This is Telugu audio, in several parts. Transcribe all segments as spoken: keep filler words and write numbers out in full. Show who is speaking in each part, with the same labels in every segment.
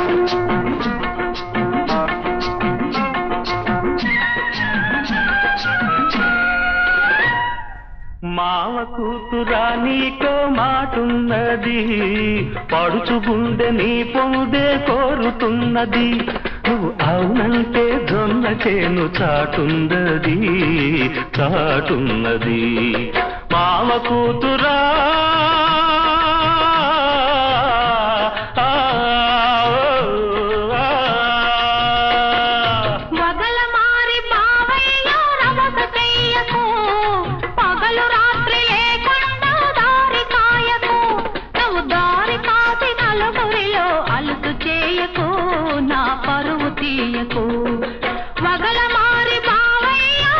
Speaker 1: మావ కూతురా నీకో మాటున్నది, పడుచు గుండె నీ పొందే కోరుతున్నది. నువ్వు అవునంటే జొన్న చేను చాటున్నది చాటున్నది. మావ కూతురా
Speaker 2: నా పరువు తీయకు వగల మారి బావయ్యా.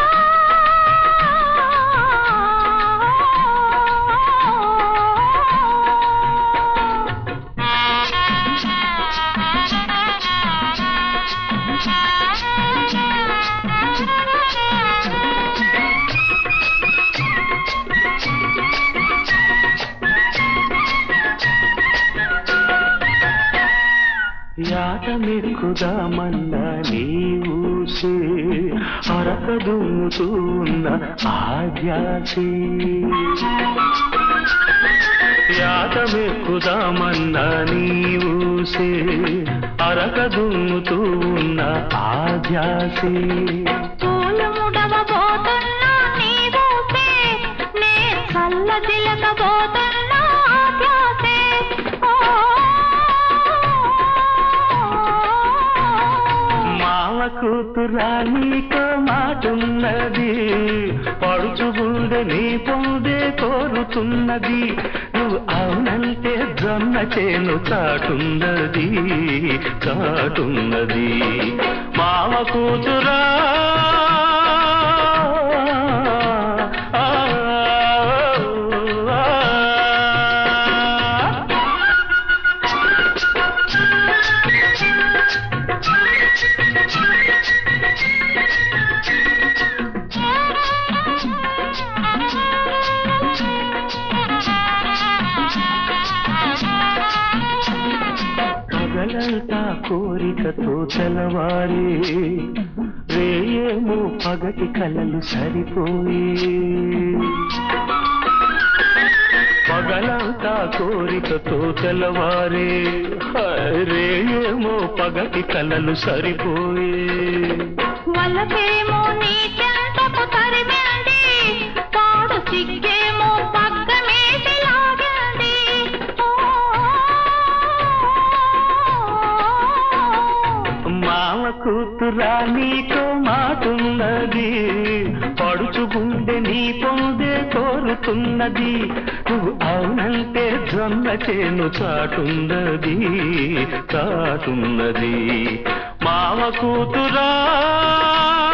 Speaker 1: యాటమెక్కుదామన్నా నీవుసే అరకదుముతూ ఉన్న ఆద్యాసే. యాటమెక్కుదామన్నా నీవుసే అరకదుముతూ ఉన్న ఆద్యాసే.
Speaker 2: పూలముడవబోతున్నా నీవుసే నే కళ్ళ చిలకబోతున్నా ఆద్యాసే.
Speaker 1: కూతురా నీకో మాటున్నది, పడుచు గుండె నీ పొందే కోరుతున్నది. నువ్వు అవునంటే జొన్న చేను చాటున్నది చాటున్నది. మావ కూతురా పగలంతా కోరికతో తెలవారి, రేయేమో పగటి కలలు సరిపోయి. పగలంతా కోరికతో తెలవారి, రేయేమో పగటి కలలు సరిపోయి.
Speaker 2: వలపేమో నీ చెంతకు తరిమింది, పాడు సిగ్గేమో పగ్గమేసి లాగింది.
Speaker 1: మావ కూతురా నీకో మాటున్నది, పడుచు గుండె నీ పొందే కోరుతున్నది. నువ్వు అవునంటే జొన్న చేను చాటున్నది చాటున్నది. మావ కూతురా